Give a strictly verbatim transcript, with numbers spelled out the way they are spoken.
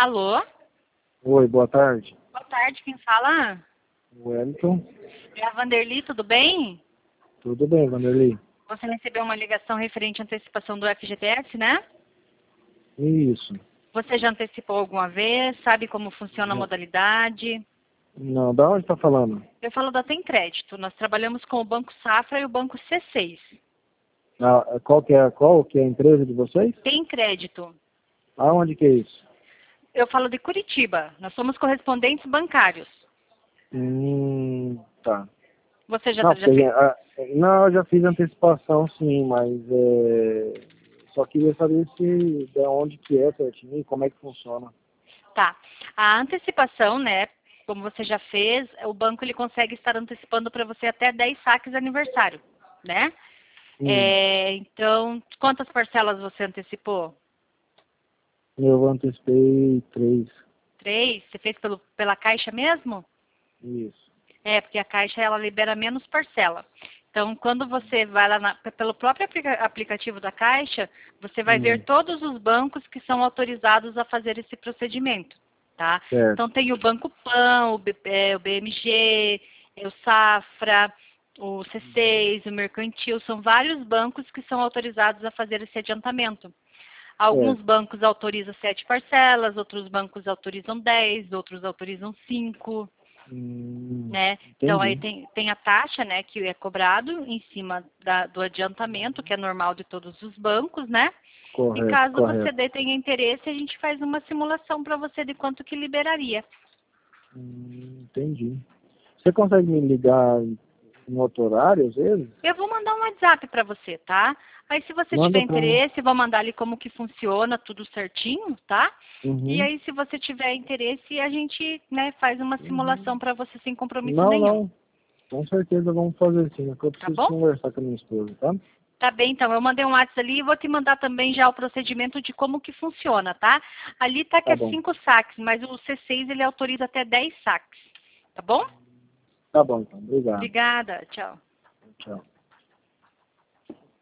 Alô? Oi, boa tarde. Boa tarde, quem fala? Wellington. É a Vanderly, tudo bem? Tudo bem, Vanderlei? Você recebeu uma ligação referente à antecipação do F G T S, né? Isso. Você já antecipou alguma vez? Sabe como funciona a Não, modalidade? não, da onde está falando? Eu falo da Tem Crédito. Nós trabalhamos com o Banco Safra e o Banco C seis. Ah, qual que é, qual que é a empresa de vocês? Tem Crédito. Aonde que é isso? Eu falo de Curitiba. Nós somos correspondentes bancários. Hum, tá. Você já, Não, já porque, fez? ah, não, eu já fiz antecipação, sim, mas é, só queria saber se de onde que é certinho e como é que funciona. Tá. A antecipação, né? Como você já fez, o banco ele consegue estar antecipando para você até dez saques de aniversário, né? Hum, É, então, quantas parcelas você antecipou? eu antecipei três. Três? Você fez pelo, pela Caixa mesmo? Isso. É, porque a Caixa ela libera menos parcela. Então, quando você vai lá na- pelo próprio aplica- aplicativo da Caixa, você vai ver Hum, todos os bancos que são autorizados a fazer esse procedimento, tá? certo. Então, tem o Banco Pan, o, B- é, o B M G, é, o Safra, o C seis, o Mercantil, são vários bancos que são autorizados a fazer esse adiantamento. Alguns Certo. bancos autorizam sete parcelas, outros bancos autorizam dez, outros autorizam cinco, Hum, né? Então aí entendi. tem, tem a taxa, né, que é cobrado em cima da- do adiantamento, que é normal de todos os bancos, né? E Correto, caso você correto. dê, tenha interesse, a gente faz uma simulação para você de quanto que liberaria. Hum, entendi. Você consegue me ligar em outro horário, às vezes? Eu vou mandar um WhatsApp para você, tá? Aí se você tiver Manda pra mim. interesse, eu vou mandar ali como que funciona, tudo certinho, tá? E Uhum. aí se você tiver interesse, a gente, né, faz uma simulação Uhum. para você sem compromisso Não, nenhum, não. Com certeza vamos fazer sim. É que eu tá preciso bom? conversar com a minha esposa, tá? Tá bem, então. Eu mandei um WhatsApp ali e vou te mandar também já o procedimento de como que funciona, tá? Ali tá que Tá é bom. cinco saques, mas o C seis ele autoriza até dez saques. Tá bom? Tá bom, então. Obrigado. Obrigada. Tchau. Tchau.